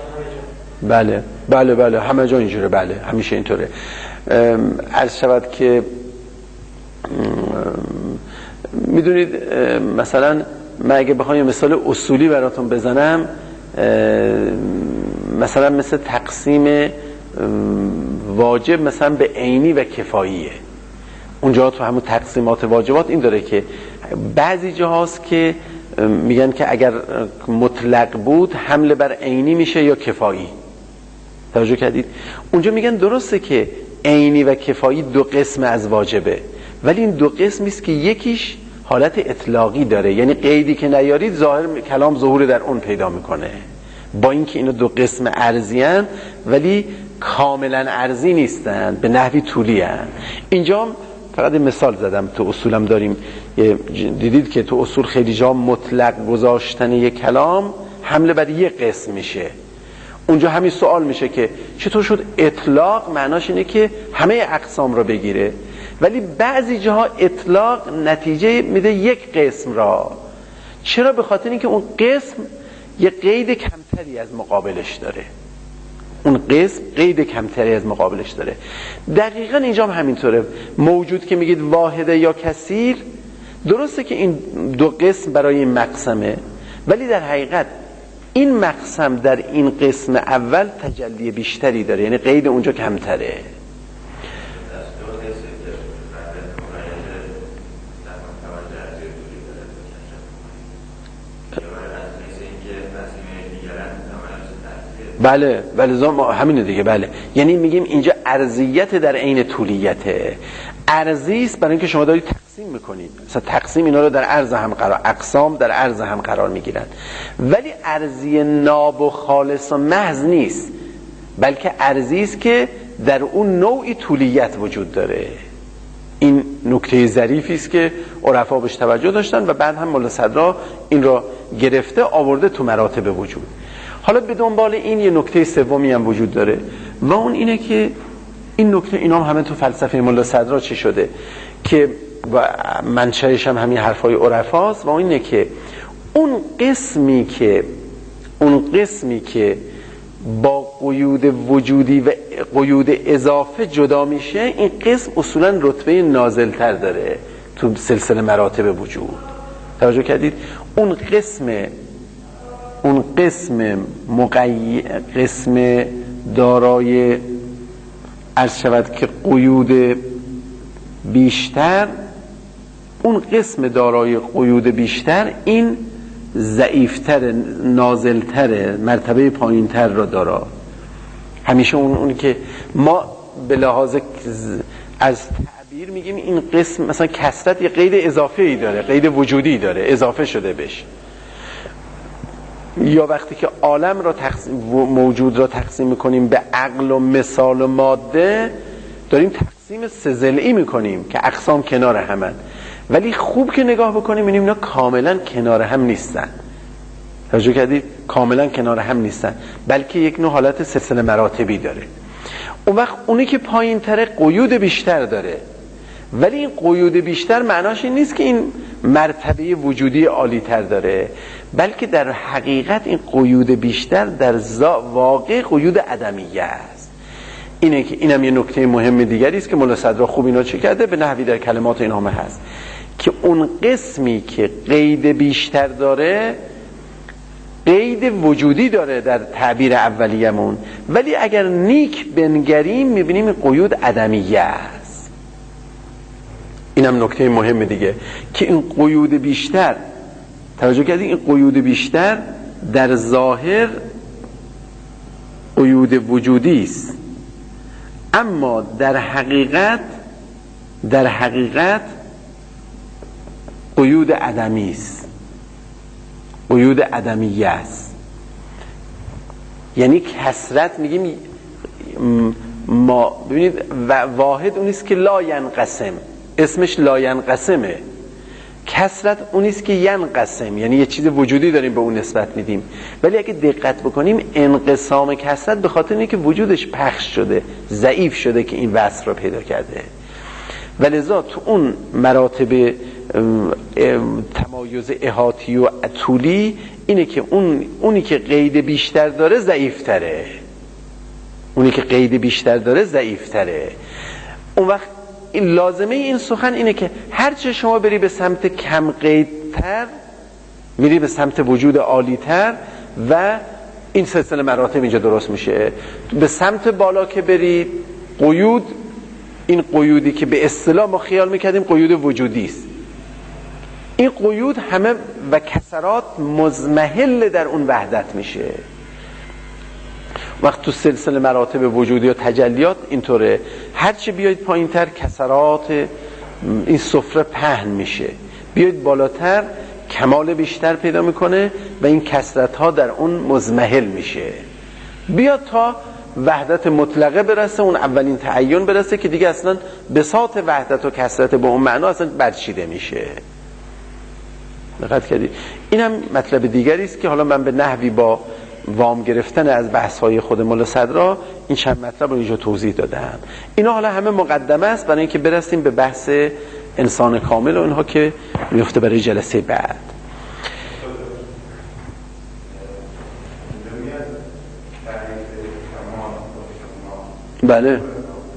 بله بله بله همه جا اینجوره، بله همیشه اینطوره. عرض شود که میدونید مثلا من اگه بخوام یه مثال اصولی براتون بزنم، مثلا مثل تقسیم واجب مثلا به عینی و کفاییه. اونجا تو همون تقسیمات واجبات این داره که بعضی جاهاست که میگن که اگر مطلق بود حمله بر عینی میشه یا کفایی. توجه کردید؟ اونجا میگن درسته که عینی و کفایی دو قسم از واجبه، ولی این دو قسمی است که یکیش حالت اطلاقی داره، یعنی قیدی که نیارید ظاهر کلام ظهور در اون پیدا میکنه، با اینکه اینا دو قسم ارضی ان ولی کاملا ارضی نیستن، به نحوی طولی ان. اینجا فقط مثال زدم، تو اصولم داریم دیدید که تو اصول خیلی جا مطلق گذاشتن یک کلام حمله بر یک قسم میشه. اونجا همین سوال میشه که چطور شد اطلاق معناش اینه که همه اقسام رو بگیره، ولی بعضی جاها اطلاق نتیجه میده یک قسم را. چرا؟ به خاطر اینکه اون قسم یه قید کمتری از مقابلش داره. اون قسم قید کمتری از مقابلش داره. دقیقاً اینجا هم همینطوره. موجود که میگید واحده یا کثیر، درسته که این دو قسم برای این مقسمه، ولی در حقیقت این مقسم در این قسم اول تجلی بیشتری داره، یعنی قید اونجا کمتره. بله بله همینه دیگه. بله یعنی میگیم اینجا ارضیت در عین طولیته. ارضی است برای اینکه شما دارید تقسیم میکنید، مثلا تقسیم اینا رو در عرض هم قرار، اقسام در عرض هم قرار میگیرن، ولی ارضی ناب و خالص و محض نیست، بلکه ارضی است که در اون نوعی طولیت وجود داره. این نکته ظریفی است که عرفا بهش توجه داشتن و بعد هم مولا صدرا این را گرفته آورده تو مراتب وجود. حالا به دنبال این یه نکته سومی هم وجود داره و اون اینه که این نکته اینا هم همه تو فلسفه مولا صدرا چی شده که منشأش هم همین حرفای عرفاست، و اون اینه که اون قسمی که اون قسمی که با قیود وجودی و قیود اضافه جدا میشه، این قسم اصولا رتبه نازلتر داره تو سلسله مراتب وجود. توجه کردید؟ اون قسم اون قسم مقی... قسم دارای عرض شود که قیود بیشتر، اون قسم دارای قیود بیشتر این ضعیفتر، نازلتر، مرتبه پایینتر را داره. همیشه اون اون که ما به لحاظ از تعبیر میگیم این قسم مثلا کثرت یه قید اضافه ای داره، قید وجودی داره، اضافه شده بهش. یا وقتی که عالم را تقسیم، موجود را تقسیم میکنیم به عقل و مثال و ماده، داریم تقسیم سه ضلعی میکنیم که اقسام کنار همن، ولی خوب که نگاه بکنیم میبینیم اینا کاملا کنار هم نیستن. توجه کردید؟ کاملا کنار هم نیستن، بلکه یک نوع حالت سلسله مراتبی داره. اون وقت اونی که پایین تره قیود بیشتر داره، ولی این قیود بیشتر معناش این نیست که این مرتبه وجودی عالی تر داره، بلکه در حقیقت این قیود بیشتر در واقع قیود عدمیه است. اینه که اینم یه نکته مهم دیگری است که مولا صدرا خوب اینا چه کرده، به نحوی در کلمات این همه هست که اون قسمی که قید بیشتر داره قید وجودی داره در تعبیر اولیه‌مون، ولی اگر نیک بنگریم میبینیم این قیود عدمیه است. اینم نکته مهم دیگه که این قیود بیشتر، توجه کردید، این قیود بیشتر در ظاهر قیود وجودی است، اما در حقیقت در حقیقت قیود عدمی است، قیود عدمیه است. یعنی کثرت میگیم ما ببینید واحد اونیست که لا ینقسم، اسمش لا ینقسمه. کثرت اونیست که ینقسم، یعنی یه چیز وجودی داریم به اون نسبت میدیم، ولی اگه دقت بکنیم انقسام کثرت به خاطر اینه که وجودش پخش شده، ضعیف شده که این وصف رو پیدا کرده، ولذا تو اون مراتب تمایز احاطی و طولی اینه که اون اونی که قید بیشتر داره ضعیف تره. اونی که قید بیشتر داره ضعیفتره. اون وقت این لازمه این سخن اینه که هرچه شما بری به سمت کم قیدتر میری به سمت وجود عالیتر و این سلسله مراتب اینجا درست میشه. به سمت بالا که بری قیود، این قیودی که به اصطلاح ما خیال میکردیم قیود وجودی است، این قیود همه و کسرات مضمحل در اون وحدت میشه. وقت تو سلسله مراتب وجودی و تجلیات اینطوره، هرچی بیاید پایین تر کسرات این سفره پهن میشه، بیاید بالاتر کمال بیشتر پیدا میکنه و این کسرت ها در اون مضمحل میشه، بیاد تا وحدت مطلقه برسه، اون اولین تعین برسه که دیگه اصلا بساط وحدت و کسرت به اون معنا اصلا برچیده میشه. دقت کردید؟ این هم مطلب دیگری است که حالا من به نحوی با وام گرفتن از بحث‌های خود مولا صدرا این چند مطلب رو اینجا توضیح دادم. اینا حالا همه مقدمه است برای اینکه برسیم به بحث انسان کامل و اینها که میفته برای جلسه بعد. بله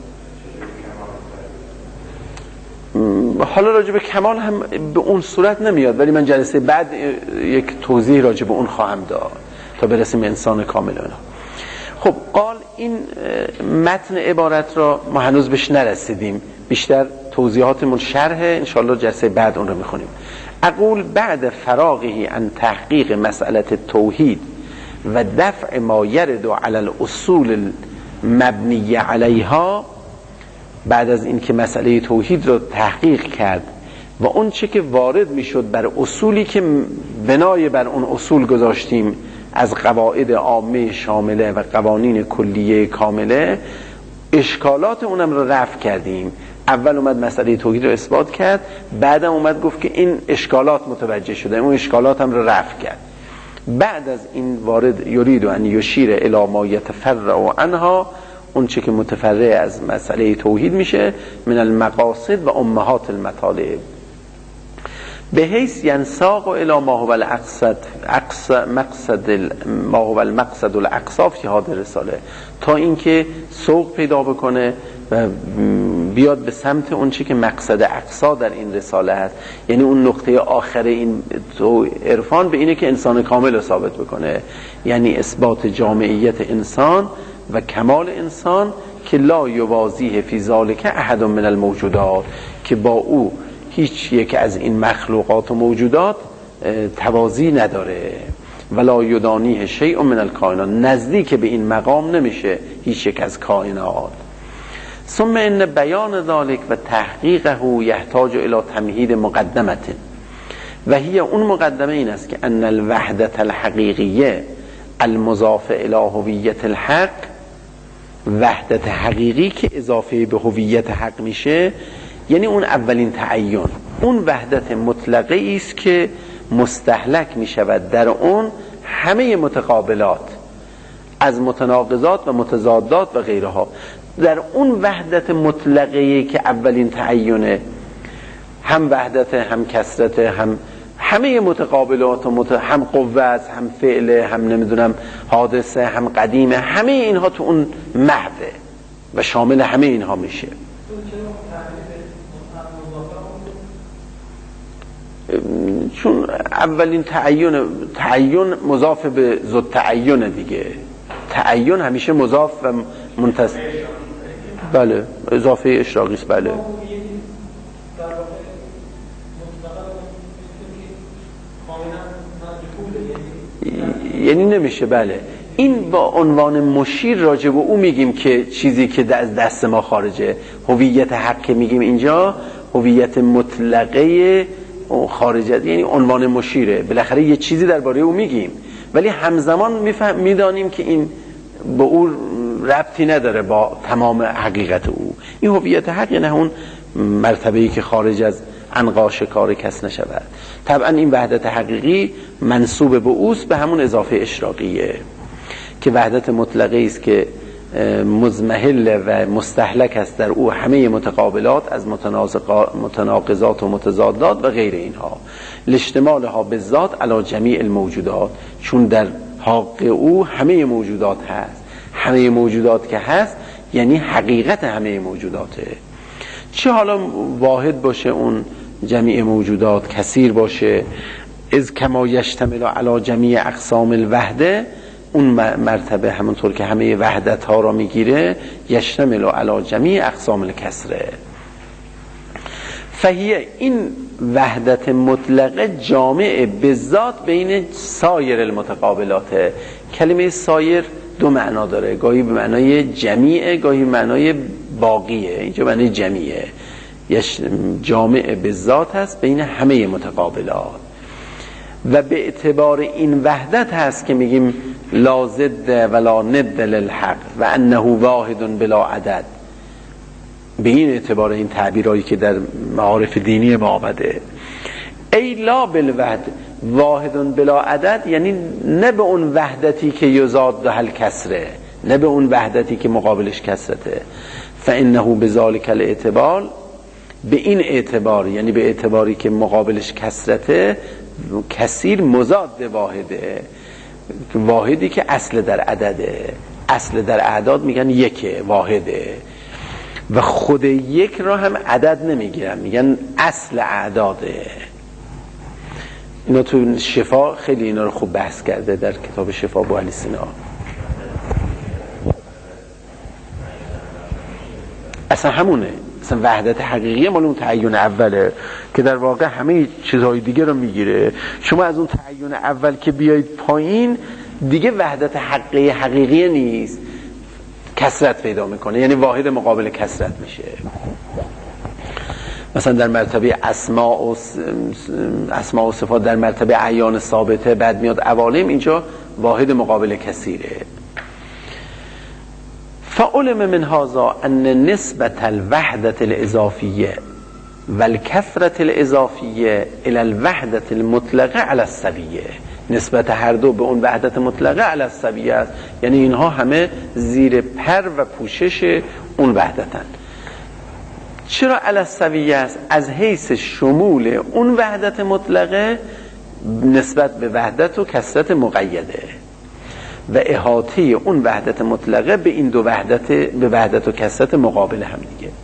حالا راجع به کمال هم به اون صورت نمیاد، ولی من جلسه بعد یک توضیح راجع به اون خواهم داد تا برسیم به انسان کامل اونها. خب قال این متن عبارت را ما هنوز بهش نرسیدیم، بیشتر توضیحاتمون شرحه، انشاءالله جلسه بعد اون رو میخونیم. اقول بعد فراغه عن تحقیق مسئله توحید و دفع ما یرد علی الاصول مبنی علیها، بعد از این که مسئله توحید رو تحقیق کرد و اون چه که وارد میشد بر اصولی که بنای بر اون اصول گذاشتیم از قواعد عامه شامله و قوانین کلیه کامله، اشکالات اونم رو رفع کردیم. اول اومد مسئله توحید رو اثبات کرد، بعدم اومد گفت که این اشکالات متوجه شده، اون اشکالات هم رو رفع کرد. بعد از این وارد یرید ان یشیر الی ما یتفرع عنها، اون چه که متفرع از مسئله توحید میشه، من المقاصد و امهات المطالب، به حیث ینساق الی ما هو الاقصد مقصد ما هو المقصد الاقصی فی هذه رساله، تا اینکه سوق پیدا بکنه و بیاد به سمت اون چی که مقصد اقصا در این رساله هست، یعنی اون نقطه آخر این تو عرفان به اینه که انسان کامل رو ثابت بکنه، یعنی اثبات جامعیت انسان و کمال انسان که لا یوازیه فی ذالک احد من الموجودات، که با او هیچ یک از این مخلوقات و موجودات توازی نداره، ولا یدانیه شیء من الکائنات، نزدیک به این مقام نمیشه هیچ یک از کائنات. ثم ان بیان ذلك و تحقیقه یحتاج الی تمهید مقدمه، و هی اون مقدمه این است که ان الوحدت الحقیقیه المضاف الی هویت الحق، وحدت حقیقی که اضافه به هویت حق میشه، یعنی اون اولین تعین، اون وحدت مطلقه است که مستهلک میشود در اون همه متقابلات از متناقضات و متضادات و غیرها. در اون وحدت مطلقه که اولین تعینه، هم وحدت، هم کثرت، هم همه متقابلات و مت... هم قوت، هم فعل، هم نمیدونم حادثه، هم قدیمه، همه اینها تو اون محده و شامل همه اینها میشه. چون اولین تعین تعین مضاف به ذات تعین دیگه، تعین همیشه مضاف و منتصب، بله اضافه اشراقی است، بله یعنی نمیشه، بله این با عنوان مشیر راجع به او میگیم که چیزی که از دست ما خارجه. هویت حق میگیم اینجا هویت مطلقه خارجه، یعنی عنوان مشیره، بالاخره یه چیزی درباره او میگیم، ولی همزمان میفهم میدانیم که این به او ربطی نداره با تمام حقیقت او. این هویت حق یعنی اون مرتبه‌ای که خارج از عنقاش کار کس نشود. طبعا این وحدت حقیقی منسوب به اوست، به همون اضافه اشراقیه که وحدت مطلقه است که مزمحل و مستهلک است در او همه متقابلات از متناقضات و متضادات و غیر اینها، لاشتمالها بالذات علی جمیع الموجودات، چون در حق او همه موجودات هست، همه موجودات که هست یعنی حقیقت همه موجوداته. چه حالا واحد باشه اون جمیع موجودات، کثیر باشه، از کما یشتمل علی جمیع اقسام الوحده، اون مرتبه همونطور که همه وحدت ها را میگیره یشتمل علی جمیع اقسام الکسره. فهیه، این وحدت مطلقه جامع به ذات بین سایر المتقابلات. کلمه سایر دو معنا داره، گاهی به معنای جمیعه، گاهی به معنای باقیه. اینجا معنای جمیعه، جامع به ذات هست بین همه متقابلات و به اعتبار این وحدت هست که میگیم لا ضد ولا ند للحق و انه واحد بلا عدد. به این اعتبار این تعبیرایی که در معارف دینی ما آمده. ای لا بالوحد واحد بلا عدد، یعنی نه به اون وحدتی که یزاد دهل کسره، نه به اون وحدتی که مقابلش کسرته. فانه بذالک الاعتبار، به این اعتبار یعنی به اعتباری که مقابلش کسرته، کثیر مضاد واحده، واحدی که اصل در عدده. اصل در اعداد میگن یکه، واحده، و خود یک را هم عدد نمیگیرن، میگن اصل اعداده. اینا تو شفا خیلی اینا رو خوب بحث کرده در کتاب شفا با علی سینا. اصلا همونه، اصلا وحدت حقیقی مال اون تعین اوله که در واقع همه چیزهای دیگه رو میگیره. شما از اون تعین اول که بیایید پایین دیگه وحدت حقیقی حقیقی نیست، کثرت پیدا میکنه، یعنی واحد مقابل کثرت میشه. مثلا در مرتبه اسماء و اسماء و صفات، در مرتبه اعیان ثابته، بعد میاد عوالم، اینجا واحد مقابل کثیره. فعلم من هذا ان نسبت الوحدة الاضافیه والکثرة الاضافیه الى الوحدة المطلقه على السویه. نسبت هر دو به اون وحدت مطلقه علی السویه است، یعنی اینها همه زیر پر و پوشش اون وحدتن. چرا علی السویه است؟ از حیث شمول اون وحدت مطلقه نسبت به وحدت و کثرت مقیده و احاطه اون وحدت مطلقه به این دو وحدت، به وحدت و کثرت مقابل هم دیگه.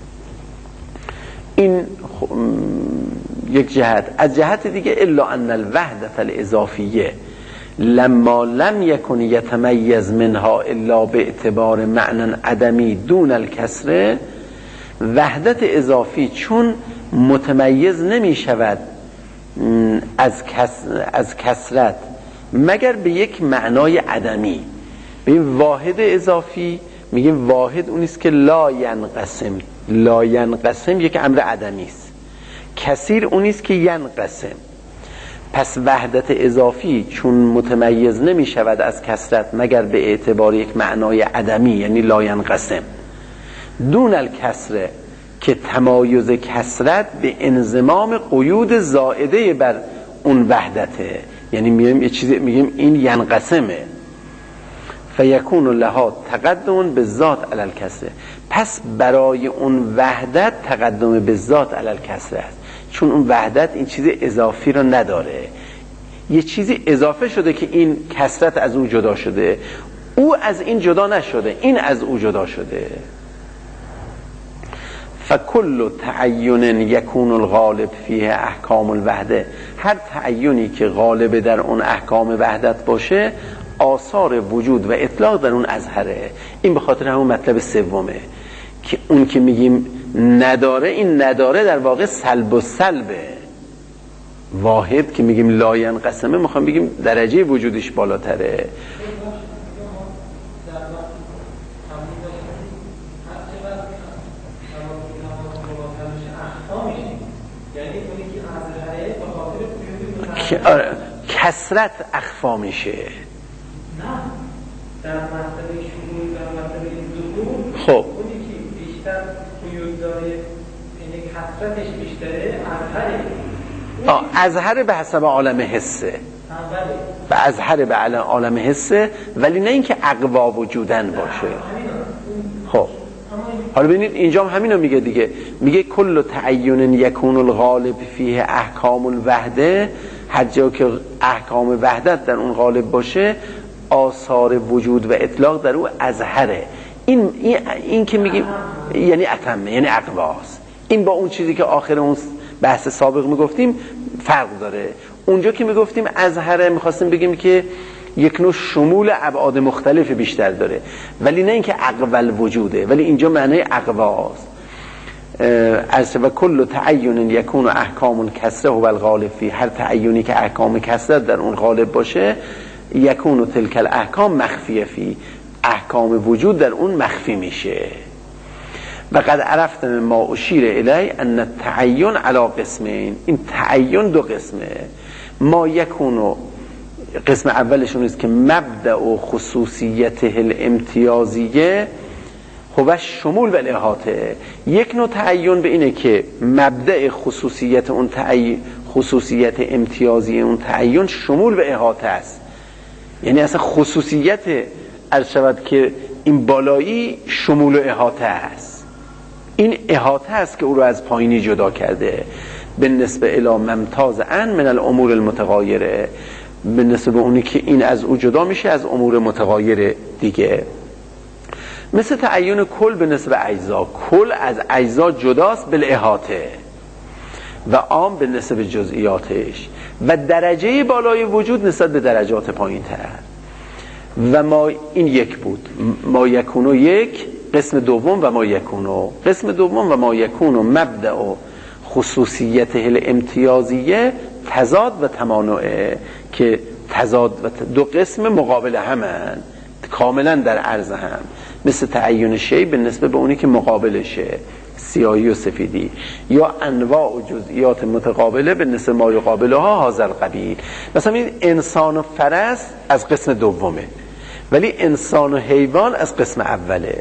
این یک جهت. از جهت دیگه الا ان الوحدت الاضافیه لما لم يكن يتميز منها الا باعتبار معنى عدمی دون الکسره، وحدت اضافی چون متمیز نمی شود از کس از کثرت مگر به یک معنای عدمی. ببین واحد اضافی میگیم واحد اونیست که لا ینقسم، لا ینقسم یک امر عدمی است. کثیر اونیست که ینقسم. پس وحدت اضافی چون متمیز نمی شود از کثرت مگر به اعتبار یک معنای عدمی یعنی لا ینقسم، دون الکسره که تمایز کثرت به انضمام قیود زائده بر اون وحدته، یعنی میگیم یه چیزی میگیم این ینقسمه، فیکون لها تقدم به ذات علی الکسره. پس برای اون وحدت تقدم به ذات علی الکسره است، چون اون وحدت این چیز اضافی رو نداره، یه چیزی اضافه شده که این کثرت از اون جدا شده، او از این جدا نشده، این از او جدا شده. فکل تعین یکون الغالب فیه احکام الوحده، هر تعینی که غالب در اون احکام وحدت باشه آثار وجود و اطلاق در اون اظهره. این به خاطر همون مطلب سومه که اون که میگیم نداره، این نداره در واقع سلب و سلبه. واحد که میگیم لا ینقسمه میخوام بگیم درجه وجودش بالاتره. کثرت اخفا میشه. نه
در مرتبه شمول، در مرتبه ظهور،
خب
اونی که بیشتر قیود داره، یعنی کثرتش بیشتره، اظهره.
اظهره به حسب عالم حسه، به اظهره به عالم حسه، ولی نه اینکه اقوا وجودن باشه. خب حالا ببینید اینجا هم همینو میگه دیگه، میگه کل تعین یکون الغالب فیه احکام الوحده، هر جا که احکام وحدت در اون غالب باشه آثار وجود و اطلاق در او اظهره. این این, این که میگیم یعنی اتمه، یعنی اقواست. این با اون چیزی که آخر اون بحث سابق میگفتیم فرق داره. اونجا که میگفتیم اظهره میخواستیم بگیم که یک نوع شمول ابعاد مختلف بیشتر داره، ولی نه اینکه اقوال وجوده، ولی اینجا معنی اقواست. از و کل تعین یکون احکام کسره و الغالب فی، هر تعینی که احکام کسره در اون غالب باشه، یکون تلک الاحکام مخفیه فی، احکام وجود در اون مخفی میشه. و قد عرفت ما اشیر الی ان التعین علی قسمین، این تعین دو قسمه. ما یکونو قسم اولشون است که مبدأ و خصوصیت الامتیازیه هو شمول و احاطه. یک نوع تعین به اینه که مبدأ خصوصیت اون تعین، خصوصیت امتیازی اون تعین شمول و احاطه است. یعنی اصلا خصوصیت عرض شود که این بالایی شمول و احاطه است. این احاطه است که او رو از پایینی جدا کرده. بالنسبه الی ممتاز ان من الامور المتغایره، بالنسبه به اونی که این از او جدا میشه از امور متغایر دیگه. مثل تعین کل به نسبت اجزا، کل از اجزا جداست بالاحاطه و عام به نسبت جزئیاتش، و درجه بالای وجود نسبت به درجات پایین تر. و ما این یک بود، ما یکونو یک، قسم دوم و ما یکونو، قسم دوم و ما یکونو مبدأ و خصوصیت الامتیازیه تضاد و تمانعه، که تضاد و دو قسم مقابل همن، کاملا در عرض هم، مثل تعین شی به نسبت به اونی که مقابلشه، سیاهی و سفیدی، یا انواع و جزئیات متقابله به نسبت ما یقابلها حاضر قبیل. مثلا این انسان و فرس از قسم دومه، ولی انسان و حیوان از قسم اوله.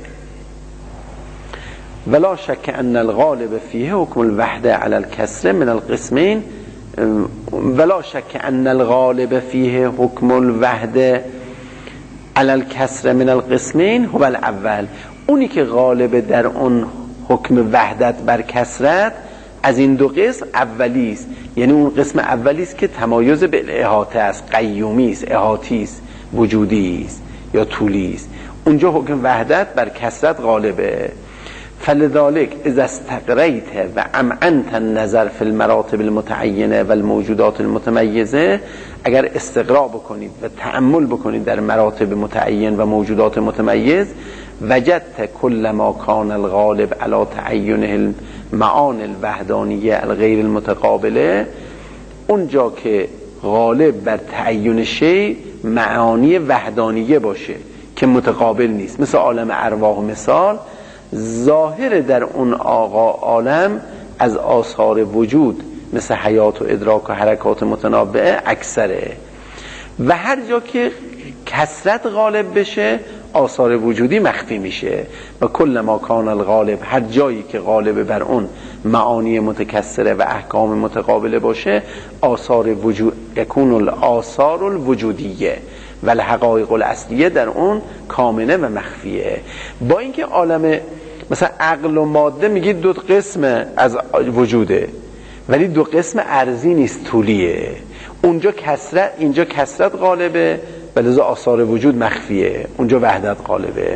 ولا شک ان الغالب فیه حکم الوحده علی الکسر من القسمین، ولا شک ان الغالب فیه حکم الوحده علی الکسر من القسمین هو الاول. اونی که غالب در اون حکم وحدت بر کسرت از این دو قسم اولیست، یعنی اون قسم اولیست که تمایز به احاطه است، قیومیست، احاطیست، وجودیست یا طولیست. اونجا حکم وحدت بر کسرت غالبه. فلذلك اذا استقریت و امعنت النظر فی المراتب المتعینه و الموجودات المتمیزه، اگر استقرا بکنید و تأمل بکنید در مراتب متعین و موجودات متمیز، وجدت کل ما کان الغالب علی تعین المعان الوحدانیه الغیر المتقابله، اونجا که غالب بر تعین شی معانی وحدانیه باشه که متقابل نیست، مثل عالم ارواح مثال، ظاهر در اون آقا عالم از آثار وجود مثل حیات و ادراک و حرکات متنابعه اکثره. و هر جا که کثرت غالب بشه آثار وجودی مخفی میشه. و کل ما کان الغالب، هر جایی که غالب بر اون معانی متکثره و احکام متقابله باشه، آثار وجود یکون الاثار الوجودیه و الحقایق الاصلیه در اون کامنه و مخفیه. با اینکه عالم مثلا عقل و ماده میگید دو قسم از وجوده، ولی دو قسم ارضی نیست، طولیه. اونجا کثرت، اینجا کثرت غالبه، ولی آثار وجود مخفیه، اونجا وحدت غالبه.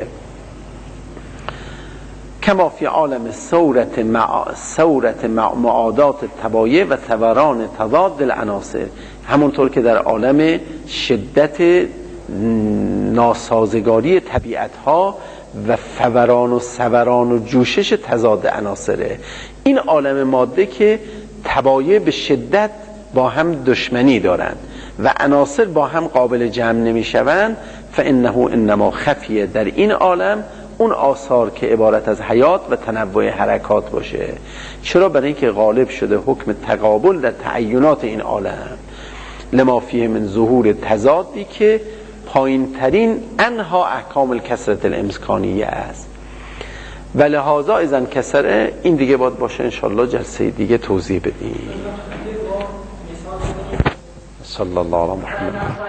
کما فی عالم صورت مع... صورت مع... معادات تبایع و ثوران تضاد العناصر، همونطور که در عالم شدت ناسازگاری طبیعت ها و فوران و ثوران و جوشش تضاد عناصره. این عالم ماده که تبایع به شدت با هم دشمنی دارند و عناصر با هم قابل جمع نمی شوند، فانه انما خفیه در این عالم اون آثار که عبارت از حیات و تنوع حرکات باشه. چرا؟ برای اینکه غالب شده حکم تقابل در تعینات این عالم، لما فیه من ظهور تضادی که پایین ترین انها احکام الکسرت الامکانیه است. و لحاظا اذن کسره، این دیگه باید باشه انشالله جلسه دیگه توضیح بدیم. صلی الله علی محمد.